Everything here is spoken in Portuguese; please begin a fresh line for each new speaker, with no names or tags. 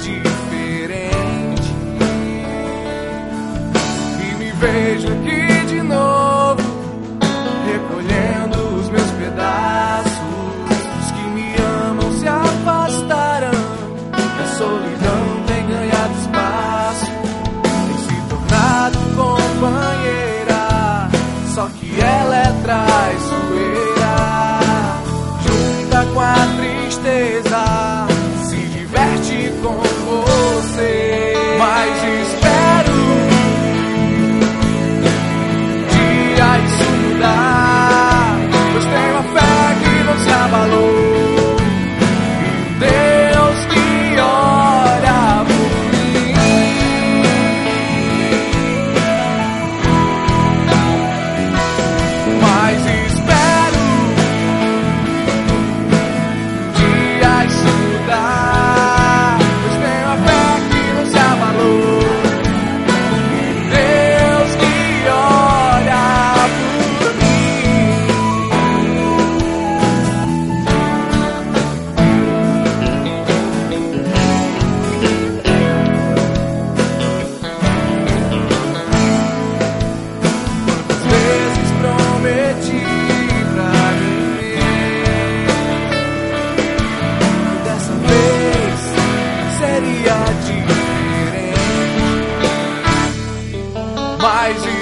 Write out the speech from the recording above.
diferente. E me vejo aqui de novo, recolhendo os meus pedaços. Os que me amam se afastaram, a solidão tem ganhado espaço, tem se tornado companheira, só que ela é traiçoeira. Junta com a tristeza, se diverte com você, mas espero dia isso mudar, pois tenho a fé que não se abalou. Deus que ora por mim, mas espero dia isso mudar, pois tenho a fé que não se abalou. Deus que ora por mim. Quantas vezes prometi pra mim que dessa vez seria diferente, mas